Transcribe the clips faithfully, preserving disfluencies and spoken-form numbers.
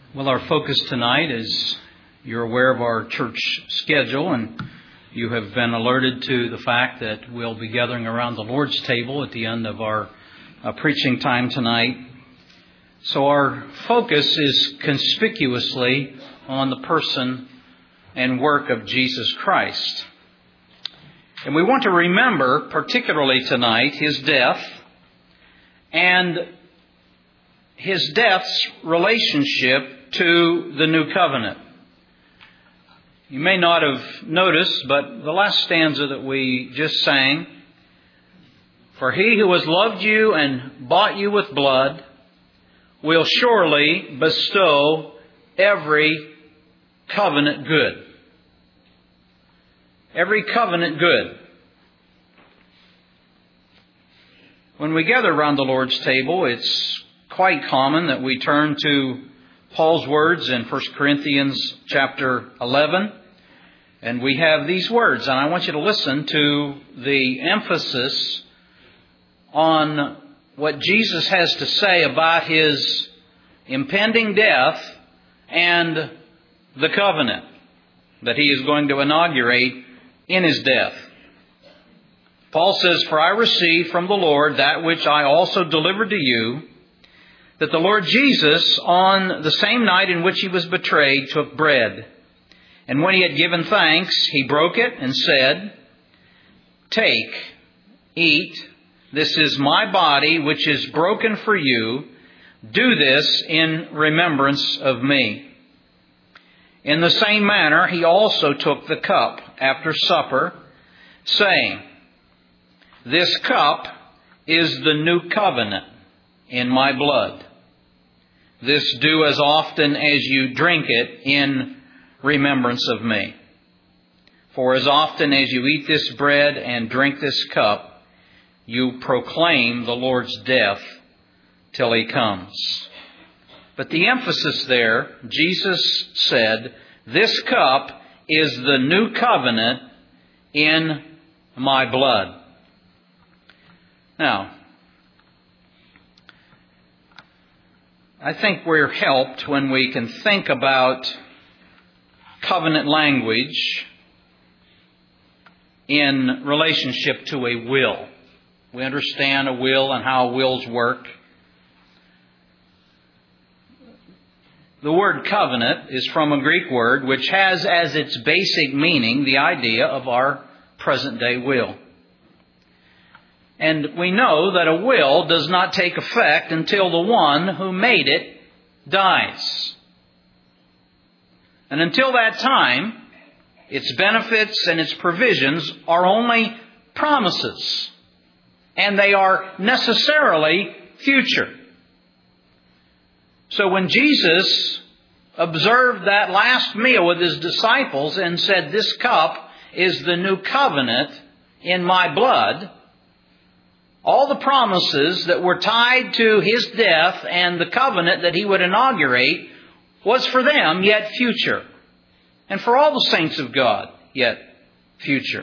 Well, our focus tonight is, you're aware of our church schedule, and you have been alerted to the fact that we'll be gathering around the Lord's table at the end of our uh, preaching time tonight. So our focus is conspicuously on the person and work of Jesus Christ. And we want to remember, particularly tonight, His death and His death's relationship to the new covenant. You may not have noticed, but the last stanza that we just sang, "For He who has loved you and bought you with blood will surely bestow every covenant good." Every covenant good. When we gather around the Lord's table, it's quite common that we turn to Paul's words in First Corinthians chapter eleven. And we have these words, and I want you to listen to the emphasis on what Jesus has to say about His impending death and the covenant that He is going to inaugurate in His death. Paul says, "For I received from the Lord that which I also delivered to you, that the Lord Jesus, on the same night in which He was betrayed, took bread. And when He had given thanks, He broke it and said, 'Take, eat, this is my body, which is broken for you. Do this in remembrance of me.' In the same manner, He also took the cup after supper, saying, 'This cup is the new covenant in my blood. This do as often as you drink it in remembrance of me. For as often as you eat this bread and drink this cup, you proclaim the Lord's death till He comes.'" But the emphasis there, Jesus said, "This cup is the new covenant in my blood." Now, I think we're helped when we can think about covenant language in relationship to a will. We understand a will and how wills work. The word covenant is from a Greek word which has as its basic meaning the idea of our present day will. And we know that a will does not take effect until the one who made it dies. And until that time, its benefits and its provisions are only promises. And they are necessarily future. So when Jesus observed that last meal with His disciples and said, "This cup is the new covenant in my blood," all the promises that were tied to His death and the covenant that He would inaugurate was for them yet future. And for all the saints of God yet future.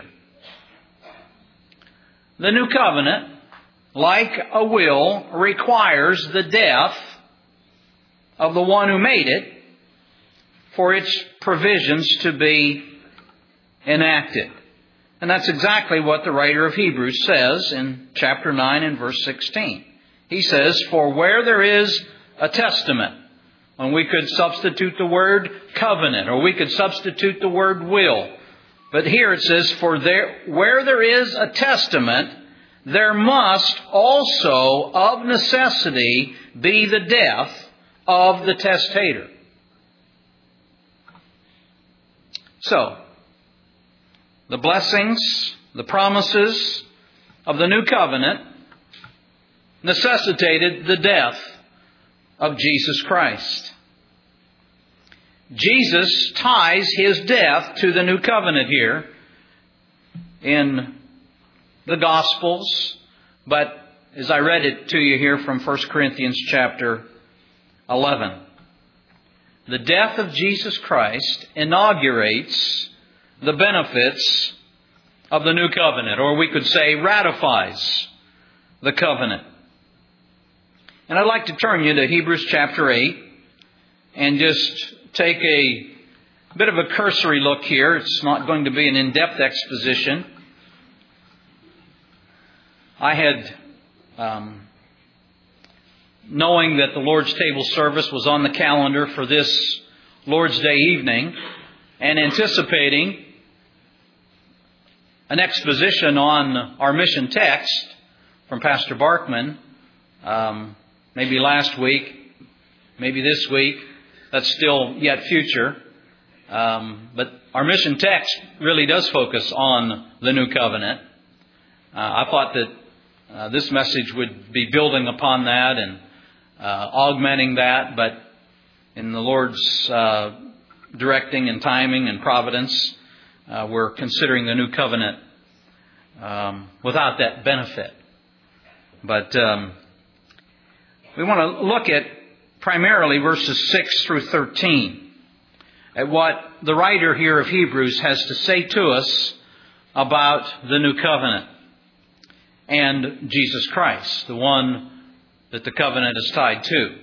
The new covenant, like a will, requires the death of the one who made it for its provisions to be enacted. And that's exactly what the writer of Hebrews says in chapter nine and verse sixteen. He says, "For where there is a testament," and we could substitute the word covenant, or we could substitute the word will. But here it says, "For there, where there is a testament, there must also of necessity be the death of the testator." So, the blessings, the promises of the new covenant necessitated the death of Jesus Christ. Jesus ties His death to the new covenant here in the Gospels, but as I read it to you here from First Corinthians chapter eleven. The death of Jesus Christ inaugurates the benefits of the new covenant, or we could say ratifies the covenant. And I'd like to turn you to Hebrews chapter eight and just take a bit of a cursory look here. It's not going to be an in-depth exposition. I had, um, knowing that the Lord's table service was on the calendar for this Lord's Day evening, and anticipating an exposition on our mission text from Pastor Barkman, um, maybe last week, maybe this week. That's still yet future. Um, but our mission text really does focus on the New Covenant. Uh, I thought that uh, this message would be building upon that and uh, augmenting that, but in the Lord's uh, directing and timing and providence, uh, we're considering the New Covenant um, without that benefit. But um, we want to look at primarily verses six through thirteen, at what the writer here of Hebrews has to say to us about the New Covenant and Jesus Christ, the one that the covenant is tied to.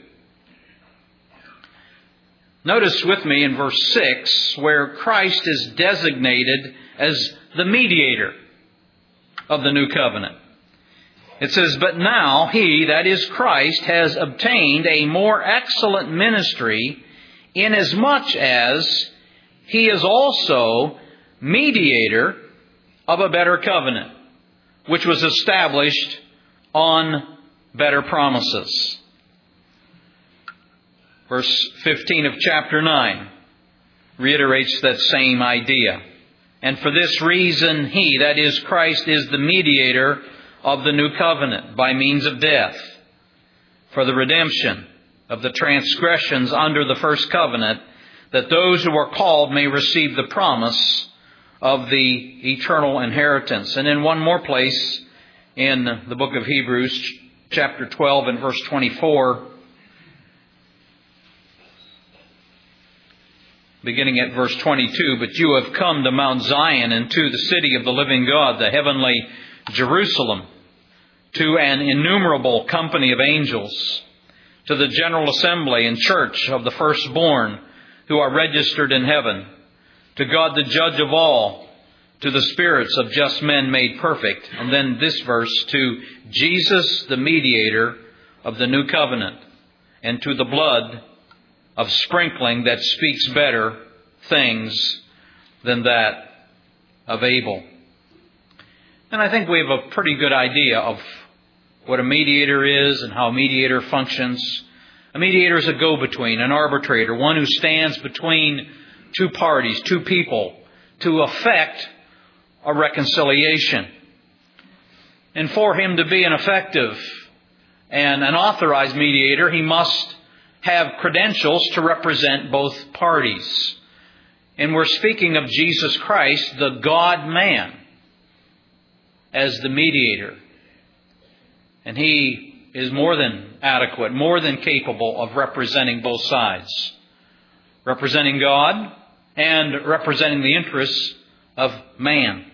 Notice with me in verse six where Christ is designated as the mediator of the New Covenant. It says, "But now he," that is Christ, "has obtained a more excellent ministry, inasmuch as he is also mediator of a better covenant, which was established on better promises." Verse fifteen of chapter nine reiterates that same idea. "And for this reason he," that is Christ, "is the mediator of the new covenant by means of death, for the redemption of the transgressions under the first covenant, that those who are called may receive the promise of the eternal inheritance." And in one more place in the book of Hebrews, chapter twelve and verse twenty-four, beginning at verse twenty-two, "But you have come to Mount Zion and to the city of the living God, the heavenly Jerusalem, to an innumerable company of angels, to the general assembly and church of the firstborn who are registered in heaven, to God the judge of all, to the spirits of just men made perfect." And then this verse, "to Jesus the mediator of the new covenant, and to the blood of sprinkling that speaks better things than that of Abel." And I think we have a pretty good idea of what a mediator is and how a mediator functions. A mediator is a go-between, an arbitrator, one who stands between two parties, two people, to effect a reconciliation. And for him to be an effective and an authorized mediator, he must have credentials to represent both parties. And we're speaking of Jesus Christ, the God-man, as the mediator. And he is more than adequate, more than capable of representing both sides. Representing God and representing the interests of man.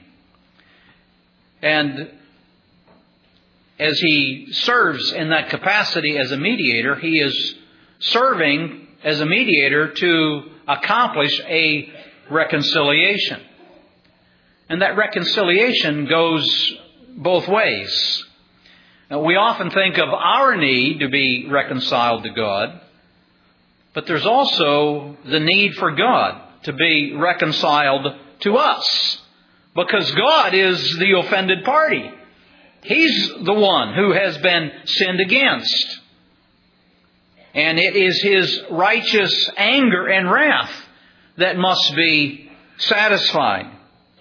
And as he serves in that capacity as a mediator, he is serving as a mediator to accomplish a reconciliation. And that reconciliation goes both ways. Now, we often think of our need to be reconciled to God, but there's also the need for God to be reconciled to us, because God is the offended party. He's the one who has been sinned against. And it is His righteous anger and wrath that must be satisfied,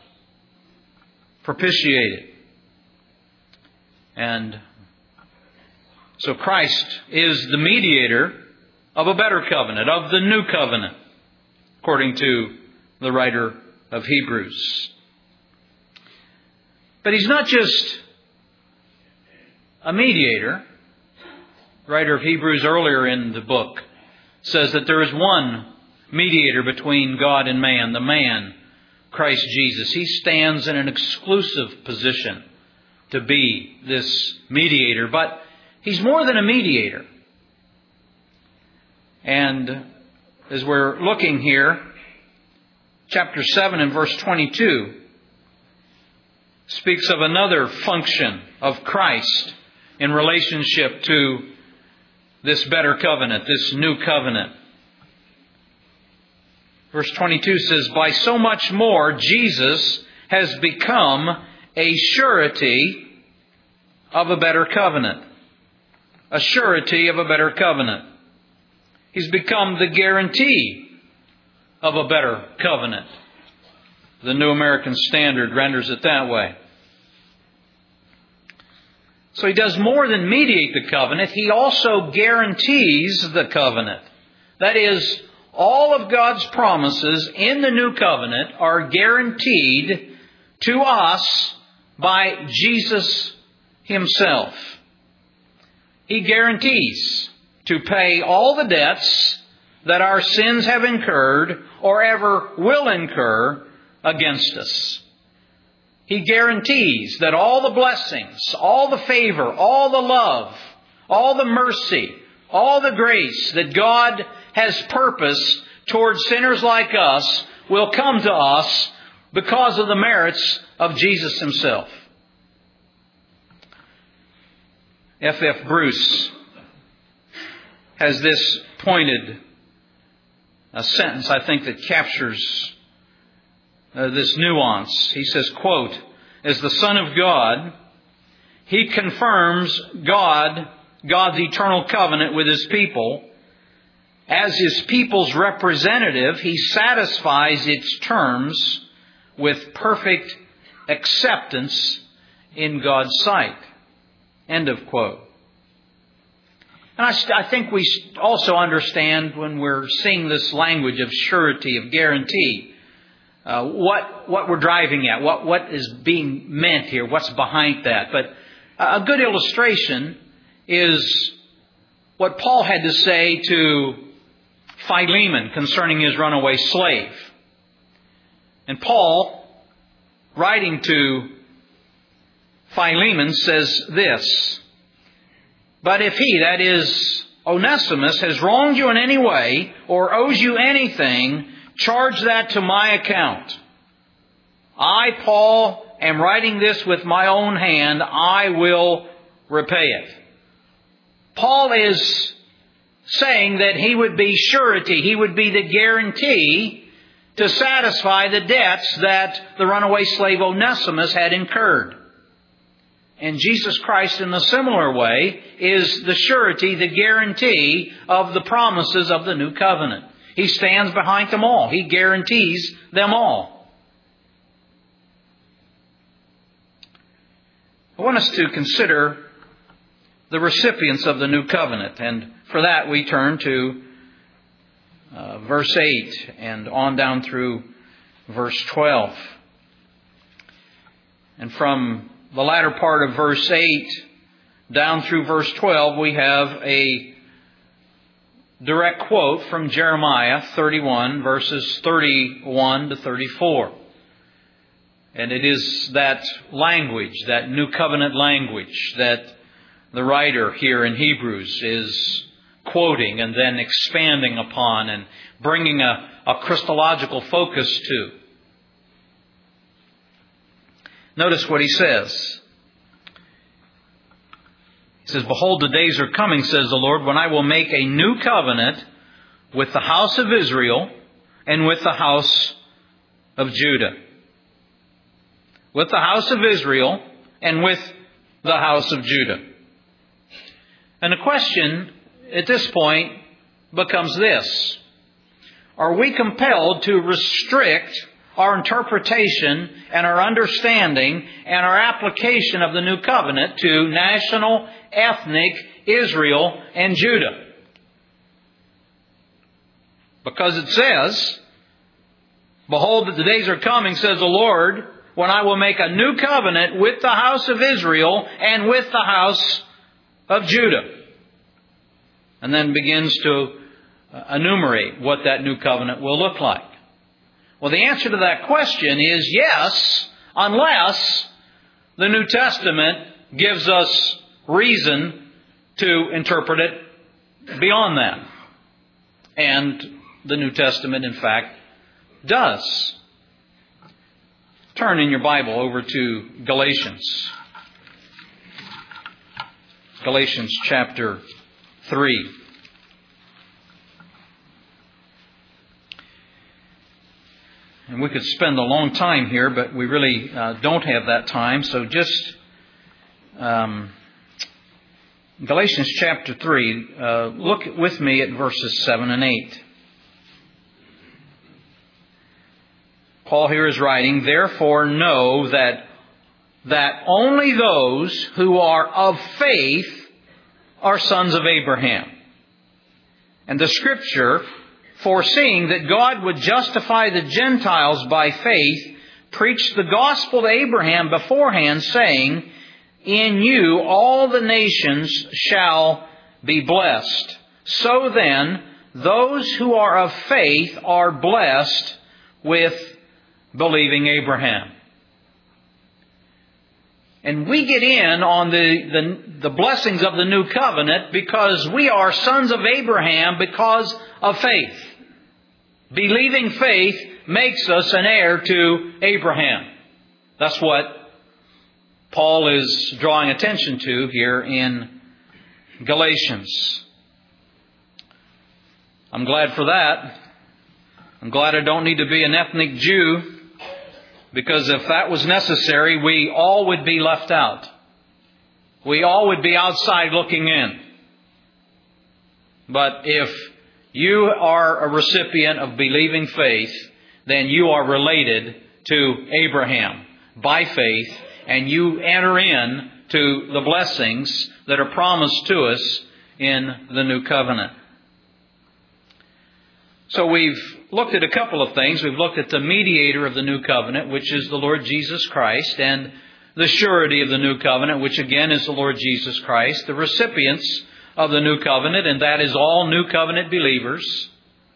propitiated. And so Christ is the mediator of a better covenant, of the new covenant, according to the writer of Hebrews. But He's not just a mediator. The writer of Hebrews earlier in the book says that there is one mediator between God and man, the man, Christ Jesus. He stands in an exclusive position to be this mediator, but He's more than a mediator. And as we're looking here, chapter seven and verse twenty-two speaks of another function of Christ in relationship to this better covenant, this new covenant. Verse twenty-two says, "By so much more Jesus has become a surety of a better covenant." A surety of a better covenant. He's become the guarantee of a better covenant. The New American Standard renders it that way. So He does more than mediate the covenant. He also guarantees the covenant. That is, all of God's promises in the new covenant are guaranteed to us by Jesus Himself. He guarantees to pay all the debts that our sins have incurred or ever will incur against us. He guarantees that all the blessings, all the favor, all the love, all the mercy, all the grace that God has purposed towards sinners like us will come to us because of the merits of Jesus Himself. F F Bruce has this pointed a sentence, I think, that captures uh, this nuance. He says, quote, "As the Son of God, He confirms God, God's eternal covenant with His people. As His people's representative, He satisfies its terms with perfect acceptance in God's sight." End of quote. And I, I think we also understand when we're seeing this language of surety, of guarantee, uh, what what we're driving at, what what is being meant here, what's behind that. But a good illustration is what Paul had to say to Philemon concerning his runaway slave. And Paul, writing to Philemon, says this, "But if he," that is Onesimus, "has wronged you in any way or owes you anything, charge that to my account. I, Paul, am writing this with my own hand. I will repay it." Paul is saying that he would be surety, he would be the guarantee to satisfy the debts that the runaway slave Onesimus had incurred. And Jesus Christ, in a similar way, is the surety, the guarantee of the promises of the new covenant. He stands behind them all. He guarantees them all. I want us to consider the recipients of the new covenant. And for that we turn to uh, verse eight and on down through verse twelve. And from the latter part of verse eight down through verse twelve, we have a direct quote from Jeremiah thirty-one, verses thirty-one to thirty-four. And it is that language, that new covenant language, that the writer here in Hebrews is quoting and then expanding upon and bringing a, a Christological focus to. Notice what he says. He says, "Behold, the days are coming, says the Lord, when I will make a new covenant with the house of Israel and with the house of Judah." With the house of Israel and with the house of Judah. And the question at this point becomes this: are we compelled to restrict our interpretation and our understanding and our application of the new covenant to national, ethnic Israel and Judah? Because it says, "Behold, that the days are coming, says the Lord, when I will make a new covenant with the house of Israel and with the house of Judah." And then begins to enumerate what that new covenant will look like. Well, the answer to that question is yes, unless the New Testament gives us reason to interpret it beyond that. And the New Testament, in fact, does. Turn in your Bible over to Galatians. Galatians chapter three. And we could spend a long time here, but we really uh, don't have that time. So just um, Galatians chapter three, uh, look with me at verses seven and eight. Paul here is writing, "Therefore know that that only those who are of faith are sons of Abraham. And the Scripture, foreseeing that God would justify the Gentiles by faith, preached the gospel to Abraham beforehand, saying, In you all the nations shall be blessed. So then, those who are of faith are blessed with believing Abraham." And we get in on the, the, the blessings of the new covenant because we are sons of Abraham because of faith. Believing faith makes us an heir to Abraham. That's what Paul is drawing attention to here in Galatians. I'm glad for that. I'm glad I don't need to be an ethnic Jew, because if that was necessary, we all would be left out. We all would be outside looking in. But if you are a recipient of believing faith, then you are related to Abraham by faith, and you enter in to the blessings that are promised to us in the new covenant. So we've looked at a couple of things. We've looked at the mediator of the new covenant, which is the Lord Jesus Christ, and the surety of the new covenant, which again is the Lord Jesus Christ, the recipients of the new covenant, and that is all new covenant believers,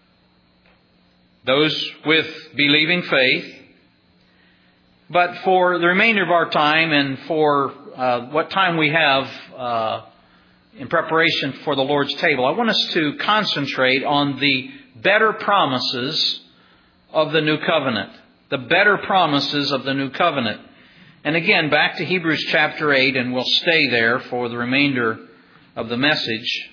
those with believing faith. But for the remainder of our time and for uh, what time we have uh, in preparation for the Lord's table, I want us to concentrate on the better promises of the new covenant. The better promises of the new covenant. And again, back to Hebrews chapter eight, and we'll stay there for the remainder of the message.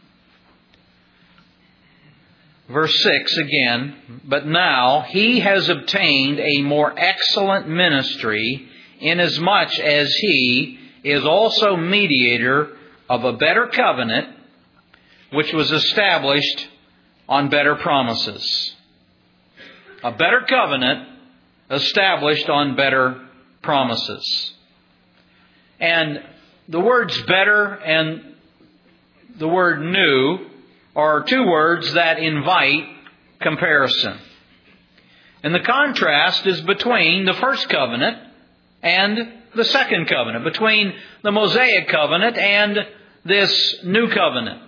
Verse six again, "But now he has obtained a more excellent ministry, inasmuch as he is also mediator of a better covenant, which was established on better promises." A better covenant established on better promises. And the words better and the word new are two words that invite comparison. And the contrast is between the first covenant and the second covenant, between the Mosaic covenant and this new covenant.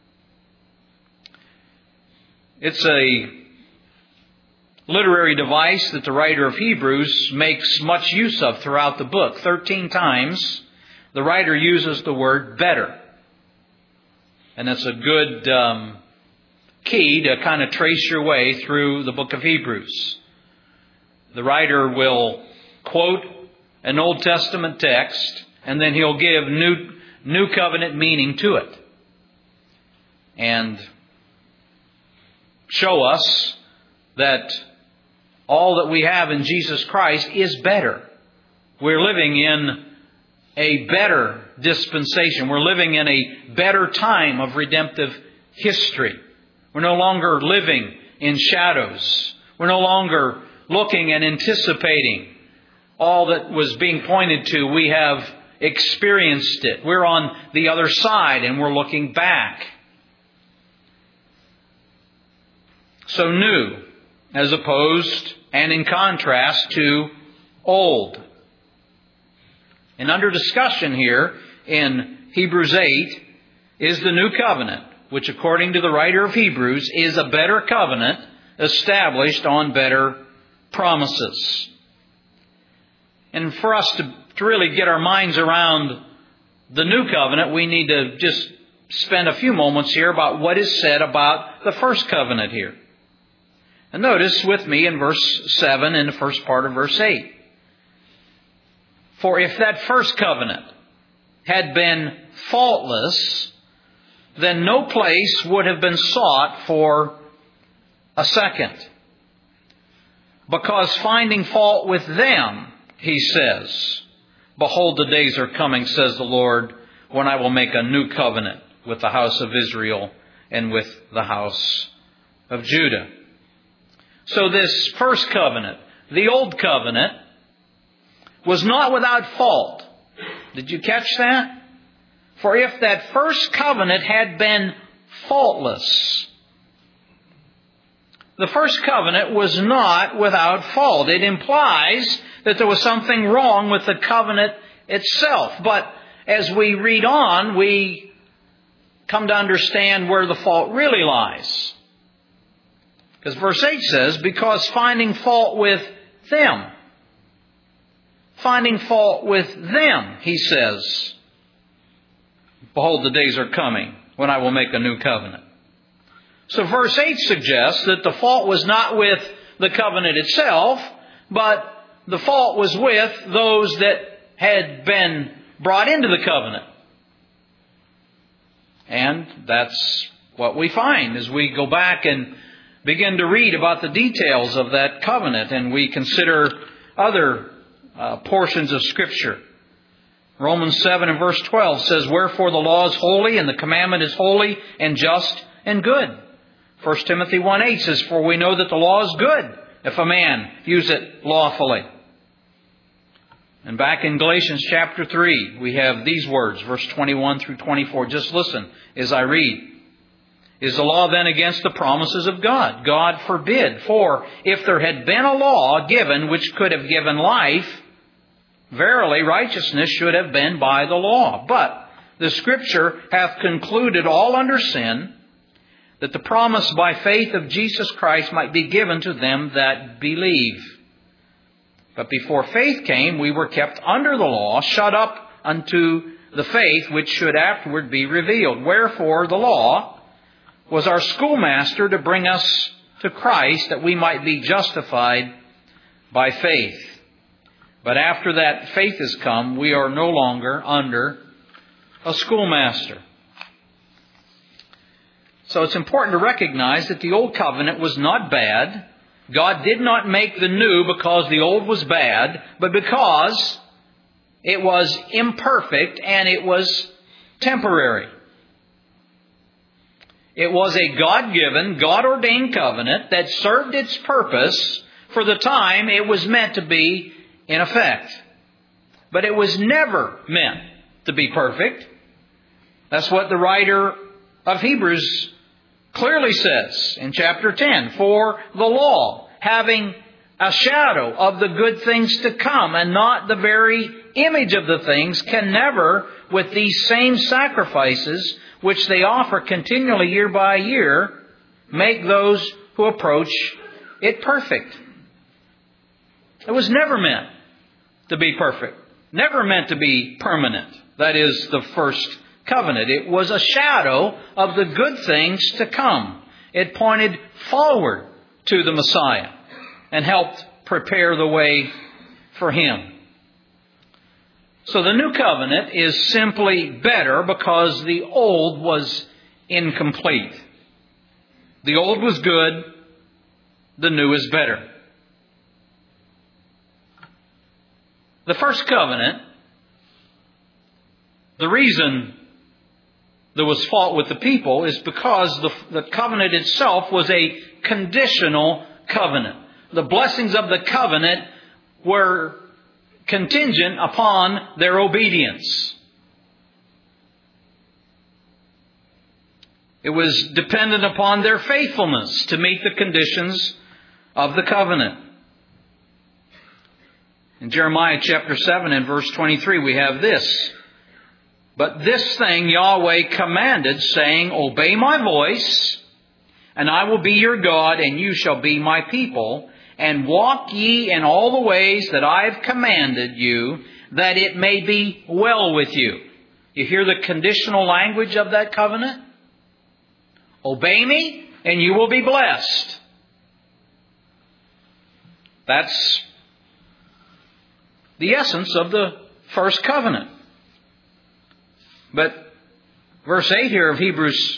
It's a literary device that the writer of Hebrews makes much use of throughout the book. Thirteen times the writer uses the word better. And that's a good um, key to kind of trace your way through the book of Hebrews. The writer will quote an Old Testament text, and then he'll give new, new covenant meaning to it. And show us that all that we have in Jesus Christ is better. We're living in a better dispensation. We're living in a better time of redemptive history. We're no longer living in shadows. We're no longer looking and anticipating all that was being pointed to. We have experienced it. We're on the other side and we're looking back. So new, as opposed and in contrast to old. And under discussion here in Hebrews eight is the new covenant, which according to the writer of Hebrews is a better covenant established on better promises. And for us to, to really get our minds around the new covenant, we need to just spend a few moments here about what is said about the first covenant here. And notice with me in verse seven and the first part of verse eight. For if that first covenant had been faultless, then no place would have been sought for a second. Because finding fault with them, he says, behold, the days are coming, says the Lord, when I will make a new covenant with the house of Israel and with the house of Judah. So this first covenant, the old covenant, was not without fault. Did you catch that? For if that first covenant had been faultless, the first covenant was not without fault. It implies that there was something wrong with the covenant itself. But as we read on, we come to understand where the fault really lies. Because verse eight says, because finding fault with them, finding fault with them, he says, behold, the days are coming when I will make a new covenant. So verse eight suggests that the fault was not with the covenant itself, but the fault was with those that had been brought into the covenant. And that's what we find as we go back and begin to read about the details of that covenant and we consider other uh, portions of Scripture. Romans seven and verse twelve says, wherefore the law is holy and the commandment is holy and just and good. First Timothy one eight says, for we know that the law is good if a man use it lawfully. And back in Galatians chapter three, we have these words, verse twenty-one through twenty-four. Just listen as I read. Is the law then against the promises of God? God forbid. For if there had been a law given which could have given life, verily righteousness should have been by the law. But the Scripture hath concluded all under sin, that the promise by faith of Jesus Christ might be given to them that believe. But before faith came, we were kept under the law, shut up unto the faith which should afterward be revealed. Wherefore the law was our schoolmaster to bring us to Christ, that we might be justified by faith. But after that faith has come, we are no longer under a schoolmaster. So it's important to recognize that the old covenant was not bad. God did not make the new because the old was bad, but because it was imperfect and it was temporary. It was a God-given, God-ordained covenant that served its purpose for the time it was meant to be in effect. But it was never meant to be perfect. That's what the writer of Hebrews clearly says in chapter ten. For the law, having a shadow of the good things to come and not the very image of the things, can never, with these same sacrifices which they offer continually year by year, make those who approach it perfect. It was never meant to be perfect. Never meant to be permanent. That is the first covenant. It was a shadow of the good things to come. It pointed forward to the Messiah and helped prepare the way for Him. So the new covenant is simply better because the old was incomplete. The old was good. The new is better. The first covenant, the reason there was fault with the people is because the, the covenant itself was a conditional covenant. The blessings of the covenant were contingent upon their obedience. It was dependent upon their faithfulness to meet the conditions of the covenant. In Jeremiah chapter seven and verse twenty-three we have this. But this thing Yahweh commanded, saying, obey my voice, and I will be your God, and you shall be my people. And walk ye in all the ways that I have commanded you, that it may be well with you. You hear the conditional language of that covenant? Obey me, and you will be blessed. That's the essence of the first covenant. But verse eight here of Hebrews,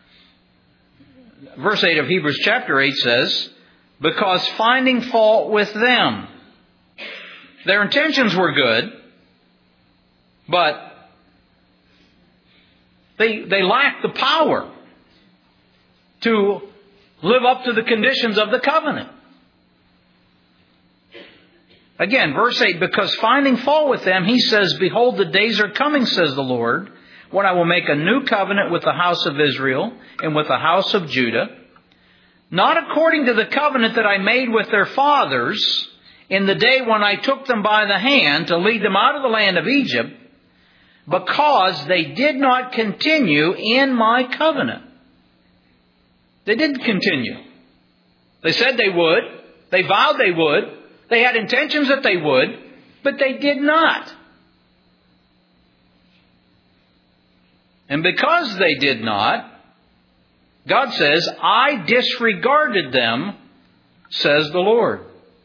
verse eight of Hebrews chapter eight says, because finding fault with them. Their intentions were good, but they, they lacked the power to live up to the conditions of the covenant. Again, verse eight, because finding fault with them, he says, behold, the days are coming, says the Lord, when I will make a new covenant with the house of Israel and with the house of Judah, not according to the covenant that I made with their fathers in the day when I took them by the hand to lead them out of the land of Egypt, because they did not continue in my covenant. They didn't continue. They said they would. They vowed they would. They had intentions that they would, but they did not. And because they did not, God says, I disregarded them, says the Lord.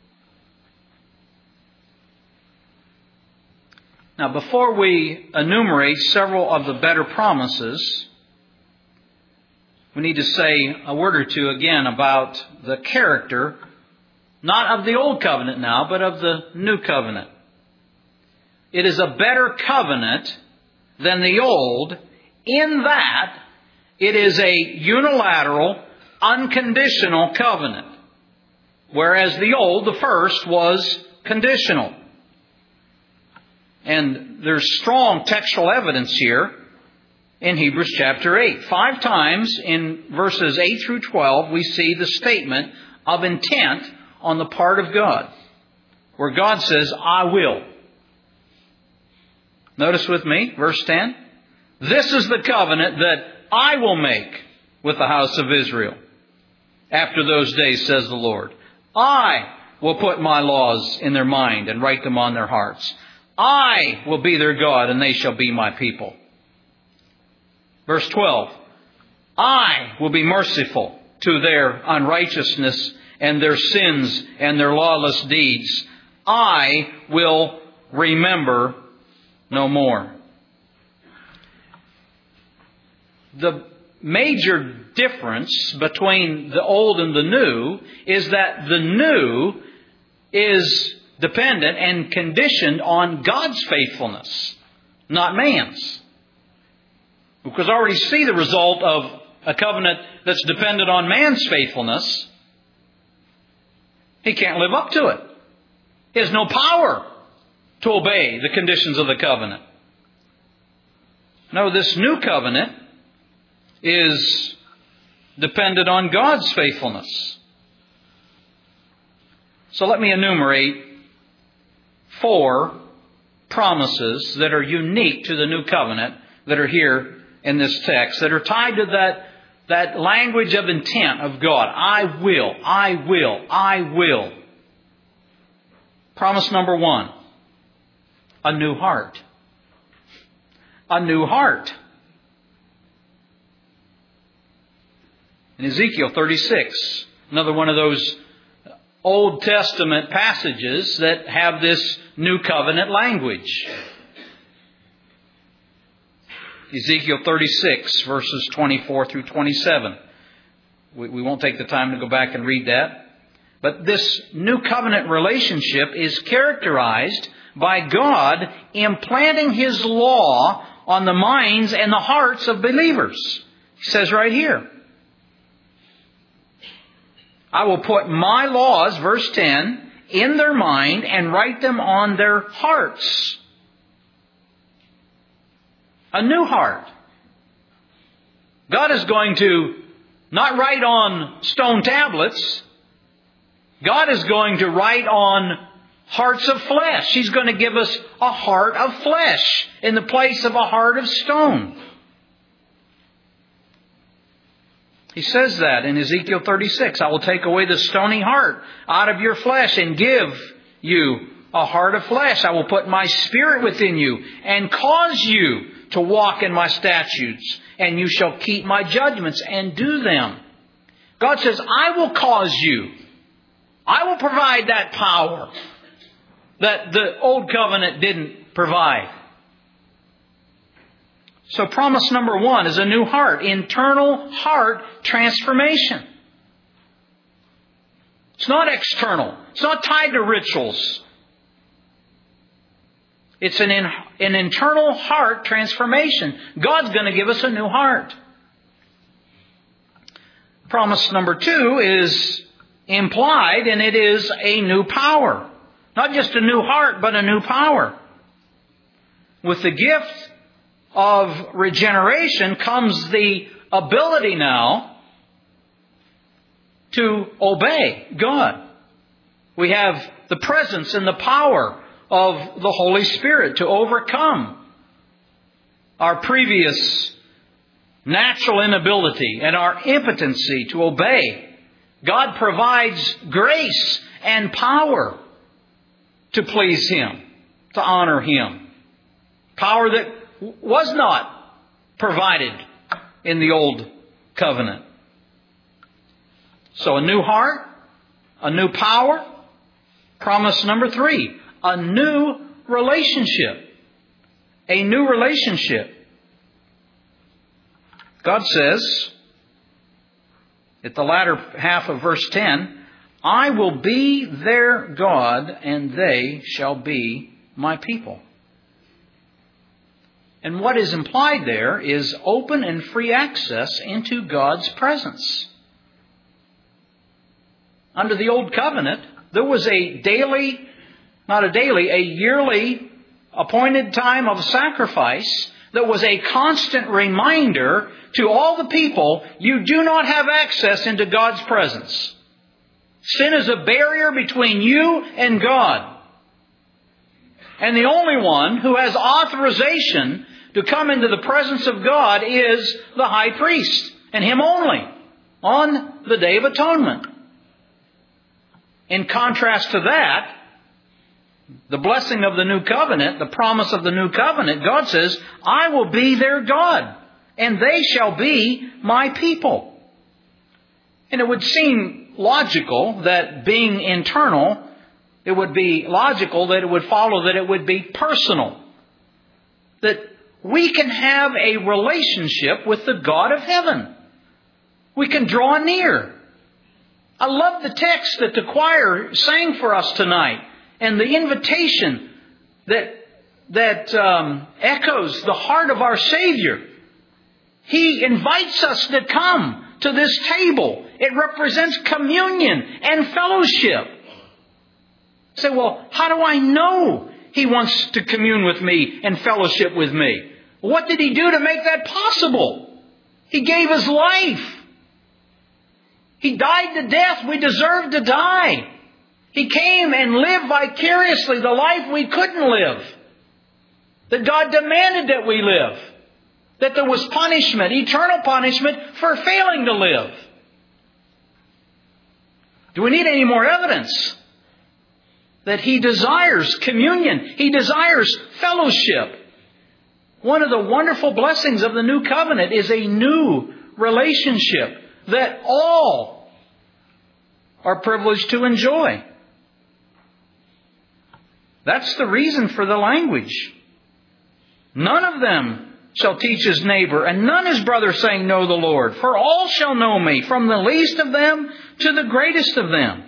Now, before we enumerate several of the better promises, we need to say a word or two again about the character, not of the old covenant now, but of the new covenant. It is a better covenant than the old in that it is a unilateral, unconditional covenant. Whereas the old, the first, was conditional. And there's strong textual evidence here in Hebrews chapter eight. Five times in verses eight through twelve, we see the statement of intent on the part of God, where God says, I will. Notice with me, verse ten. This is the covenant that I will make with the house of Israel after those days, says the Lord. I will put my laws in their mind and write them on their hearts. I will be their God, and they shall be my people. Verse twelve. I will be merciful to their unrighteousness and their sins and their lawless deeds. I will remember no more. The major difference between the old and the new is that the new is dependent and conditioned on God's faithfulness, not man's. Because I already see the result of a covenant that's dependent on man's faithfulness. He can't live up to it. He has no power to obey the conditions of the covenant. No, this new covenant is dependent on God's faithfulness. So let me enumerate four promises that are unique to the new covenant that are here in this text, that are tied to that, that language of intent of God. I will, I will, I will. Promise number one, a new heart. A new heart. In Ezekiel thirty-six, another one of those Old Testament passages that have this new covenant language. Ezekiel thirty-six, verses twenty-four through twenty-seven. We, we won't take the time to go back and read that. But this new covenant relationship is characterized by God implanting His law on the minds and the hearts of believers. He says right here, I will put my laws, verse ten, in their mind and write them on their hearts. A new heart. God is going to not write on stone tablets. God is going to write on hearts of flesh. He's going to give us a heart of flesh in the place of a heart of stone. He says that in Ezekiel thirty-six. I will take away the stony heart out of your flesh and give you a heart of flesh. I will put my spirit within you and cause you to walk in my statutes, and you shall keep my judgments and do them. God says, I will cause you I will provide that power that the old covenant didn't provide. So promise number one is a new heart, internal heart transformation. It's not external. It's not tied to rituals. It's an, in, an internal heart transformation. God's going to give us a new heart. Promise number two is implied, and it is a new power. Not just a new heart, but a new power. With the gift of regeneration comes the ability now to obey God. We have the presence and the power of the Holy Spirit to overcome our previous natural inability and our impotency to obey. God provides grace and power to please Him, to honor Him. Power that was not provided in the old covenant. So a new heart, a new power. Promise number three, a new relationship. A new relationship. God says, at the latter half of verse ten, I will be their God, and they shall be my people. And what is implied there is open and free access into God's presence. Under the old covenant, there was a daily, not a daily, a yearly appointed time of sacrifice that was a constant reminder to all the people, you do not have access into God's presence. Sin is a barrier between you and God. And the only one who has authorization to come into the presence of God is the high priest, and him only, on the Day of Atonement. In contrast to that, the blessing of the new covenant, the promise of the new covenant, God says, I will be their God, and they shall be my people. And it would seem logical that being internal, it would be logical that it would follow that it would be personal. That we can have a relationship with the God of heaven. We can draw near. I love the text that the choir sang for us tonight, and the invitation that that um, echoes the heart of our Savior. He invites us to come to this table. It represents communion and fellowship. Say, well, how do I know He wants to commune with me and fellowship with me? What did He do to make that possible? He gave His life. He died to death we deserved to die. He came and lived vicariously the life we couldn't live. That God demanded that we live. That there was punishment, eternal punishment, for failing to live. Do we need any more evidence? That He desires communion. He desires fellowship. One of the wonderful blessings of the new covenant is a new relationship that all are privileged to enjoy. That's the reason for the language. None of them shall teach his neighbor, and none his brother, saying, Know the Lord. For all shall know me, from the least of them to the greatest of them.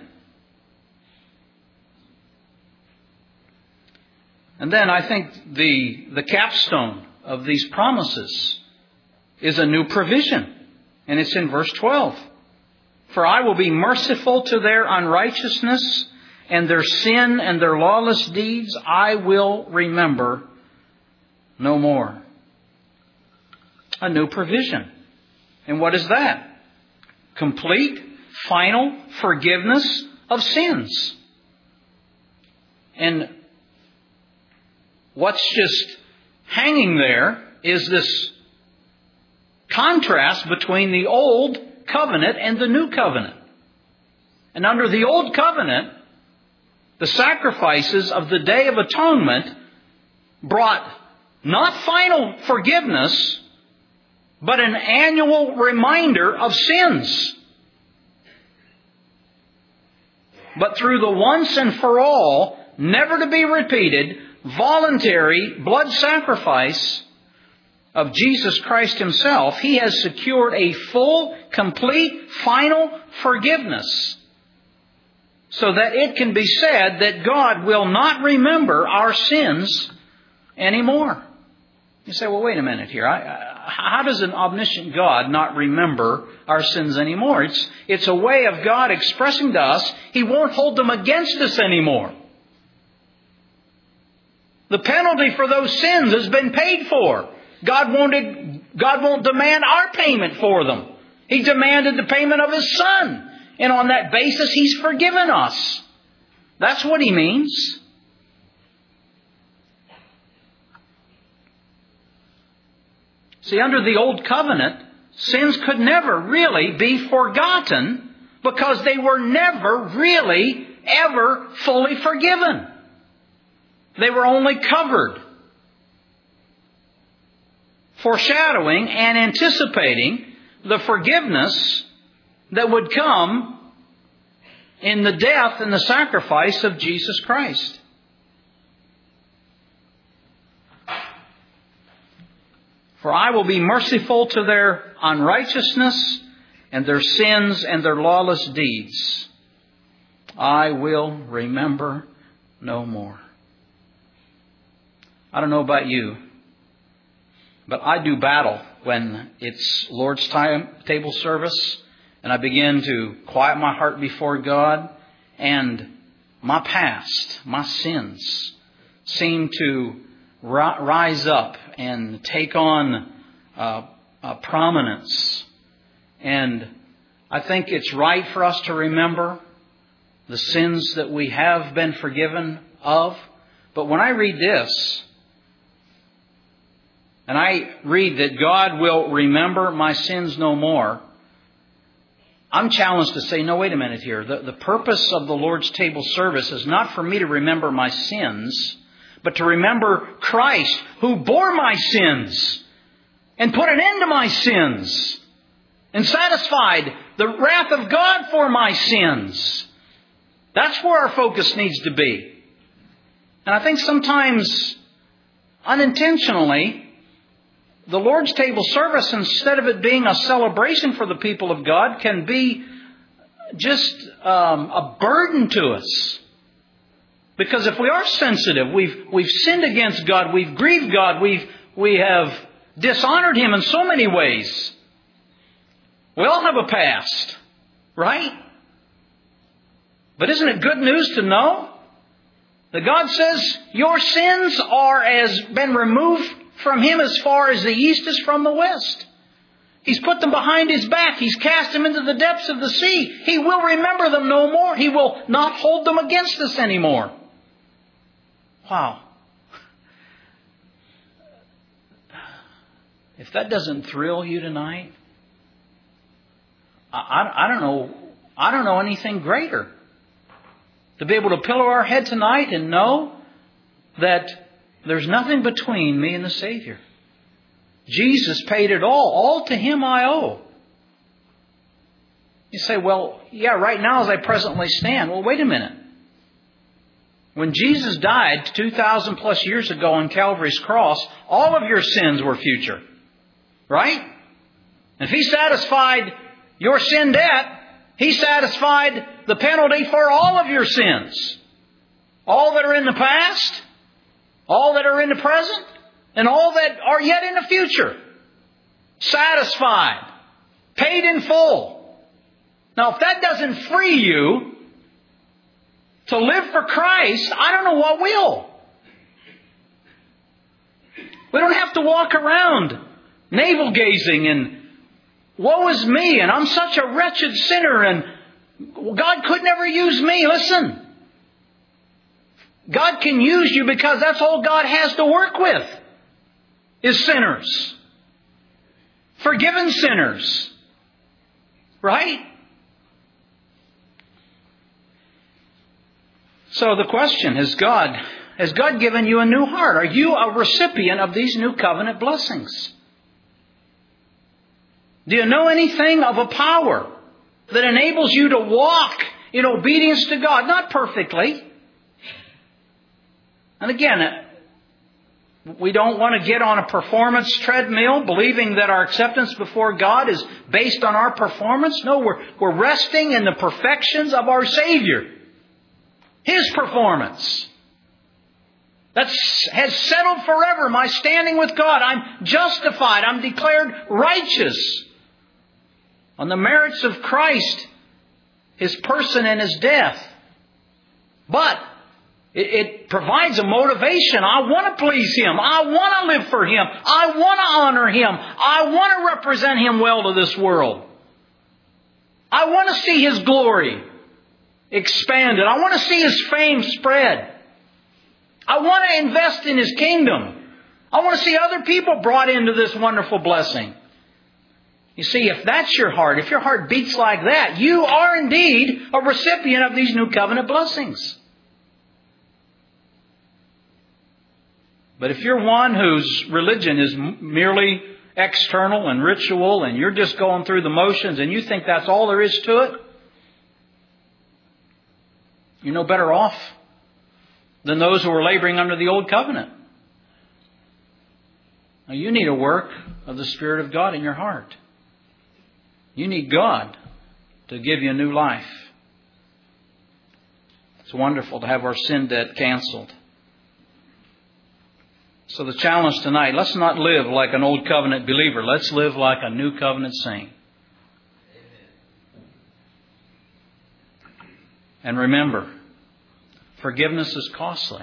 And then I think the, the capstone of these promises is a new provision. And it's in verse twelve. For I will be merciful to their unrighteousness, and their sin and their lawless deeds I will remember no more. A new provision. And what is that? Complete, final forgiveness of sins. And what's just hanging there is this contrast between the old covenant and the new covenant. And under the old covenant, the sacrifices of the Day of Atonement brought not final forgiveness, but an annual reminder of sins. but through the once and for all, never to be repeated, voluntary blood sacrifice of Jesus Christ Himself, He has secured a full, complete, final forgiveness, so that it can be said that God will not remember our sins anymore. You say, well, wait a minute here. I, I, how does an omniscient God not remember our sins anymore? It's, it's a way of God expressing to us He won't hold them against us anymore. The penalty for those sins has been paid for. God won't, God won't demand our payment for them. He demanded the payment of His Son. And on that basis, He's forgiven us. That's what He means. See, under the Old Covenant, sins could never really be forgotten because they were never really, ever fully forgiven. They were only covered, foreshadowing and anticipating the forgiveness that would come in the death and the sacrifice of Jesus Christ. For I will be merciful to their unrighteousness and their sins and their lawless deeds. I will remember no more. I don't know about you, but I do battle when it's Lord's time, table service, and I begin to quiet my heart before God, and my past, my sins, seem to rise up and take on uh, uh, prominence. And I think it's right for us to remember the sins that we have been forgiven of. But when I read this, and I read that God will remember my sins no more, I'm challenged to say, no, wait a minute here. The, the purpose of the Lord's table service is not for me to remember my sins, but to remember Christ who bore my sins and put an end to my sins and satisfied the wrath of God for my sins. That's where our focus needs to be. And I think sometimes, unintentionally, the Lord's table service, instead of it being a celebration for the people of God, can be just um, a burden to us. Because if we are sensitive, we've we've sinned against God, we've grieved God, we've we have dishonored Him in so many ways. We all have a past, right? But isn't it good news to know that God says your sins are as been removed from Him as far as the east is from the west. He's put them behind His back. He's cast them into the depths of the sea. He will remember them no more. He will not hold them against us anymore. Wow. If that doesn't thrill you tonight, I, I, I don't know. I don't know anything greater. To be able to pillow our head tonight and know that there's nothing between me and the Savior. Jesus paid it all. All to Him I owe. You say, well, yeah, right now as I presently stand. Well, wait a minute. When Jesus died two thousand plus years ago on Calvary's cross, all of your sins were future. Right? And if He satisfied your sin debt, He satisfied the penalty for all of your sins. All that are in the past, all that are in the present, and all that are yet in the future. Satisfied. Paid in full. Now, if that doesn't free you to live for Christ, I don't know what will. We don't have to walk around navel-gazing and woe is me, and I'm such a wretched sinner, and God could never use me. Listen. God can use you because that's all God has to work with is sinners. Forgiven sinners. Right? So the question, has God, has God given you a new heart? Are you a recipient of these new covenant blessings? Do you know anything of a power that enables you to walk in obedience to God. Not perfectly. And again, we don't want to get on a performance treadmill believing that our acceptance before God is based on our performance. No, we're, we're resting in the perfections of our Savior. His performance. That has settled forever my standing with God. I'm justified. I'm declared righteous on the merits of Christ, His person and His death. But it, it provides a motivation. I want to please Him. I want to live for Him. I want to honor Him. I want to represent Him well to this world. I want to see His glory expanded. I want to see His fame spread. I want to invest in His kingdom. I want to see other people brought into this wonderful blessing. You see, if that's your heart, if your heart beats like that, you are indeed a recipient of these new covenant blessings. But if you're one whose religion is merely external and ritual and you're just going through the motions and you think that's all there is to it, you're no better off than those who are laboring under the old covenant. Now, you need a work of the Spirit of God in your heart. You need God to give you a new life. It's wonderful to have our sin debt canceled. So the challenge tonight, let's not live like an old covenant believer. Let's live like a new covenant saint. And remember, forgiveness is costly.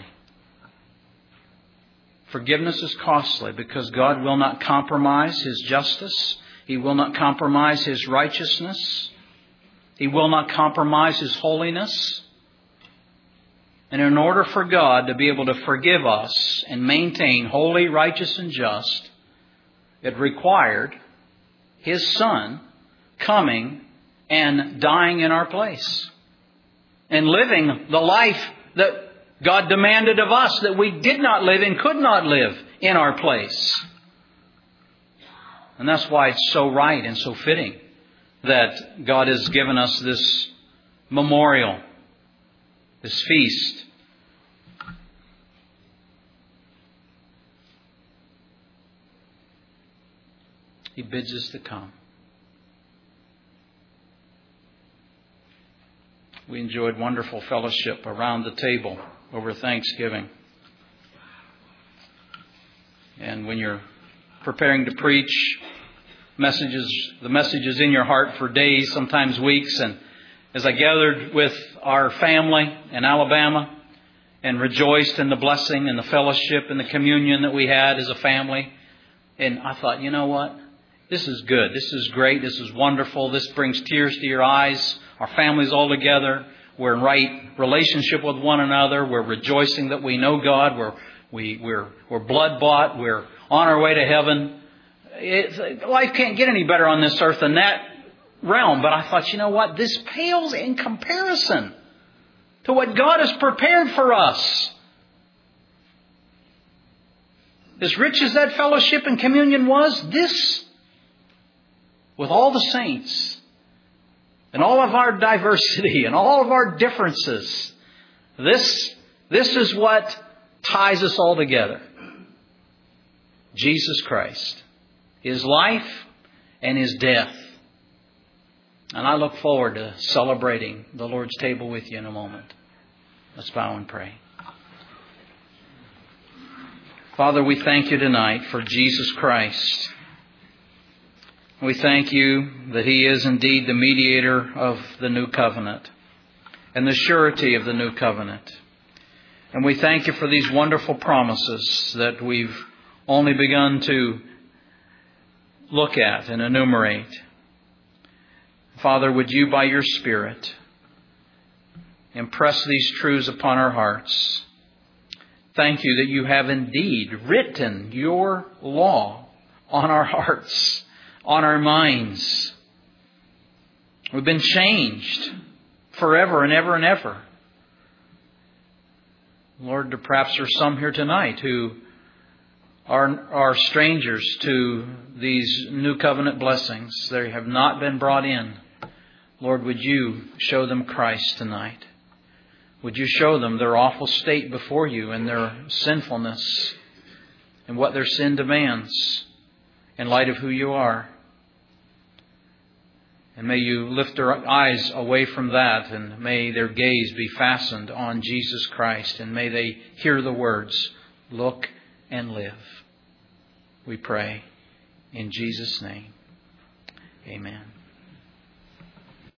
Forgiveness is costly because God will not compromise His justice. He will not compromise His righteousness. He will not compromise His holiness. And in order for God to be able to forgive us and maintain holy, righteous, and just, it required His Son coming and dying in our place. And living the life that God demanded of us that we did not live and could not live in our place. And that's why it's so right and so fitting that God has given us this memorial, this feast. He bids us to come. We enjoyed wonderful fellowship around the table over Thanksgiving. And when you're preparing to preach, messages, the message is in your heart for days, sometimes weeks. And as I gathered with our family in Alabama and rejoiced in the blessing and the fellowship and the communion that we had as a family, and I thought, you know what? This is good. This is great. This is wonderful. This brings tears to your eyes. Our family's all together. We're in right relationship with one another. We're rejoicing that we know God. We're we, we're we're blood bought. We're on our way to heaven. It's, life can't get any better on this earth than that realm. But I thought, you know what? This pales in comparison to what God has prepared for us. As rich as that fellowship and communion was, this, with all the saints, and all of our diversity and all of our differences, this, this is what ties us all together. Jesus Christ, His life and His death. And I look forward to celebrating the Lord's table with you in a moment. Let's bow and pray. Father, we thank You tonight for Jesus Christ. We thank You that He is indeed the mediator of the new covenant and the surety of the new covenant. And we thank You for these wonderful promises that we've only begun to look at and enumerate. Father, would You, by Your Spirit, impress these truths upon our hearts. Thank You that You have indeed written Your law on our hearts, on our minds. We've been changed forever and ever and ever. Lord, perhaps there's some here tonight who are, are strangers to these new covenant blessings. They have not been brought in. Lord, would you show them Christ tonight? Would you show them their awful state before you and their sinfulness and what their sin demands in light of who you are? And may you lift their eyes away from that, and may their gaze be fastened on Jesus Christ, and may they hear the words, "Look and live." We pray in Jesus' name. Amen.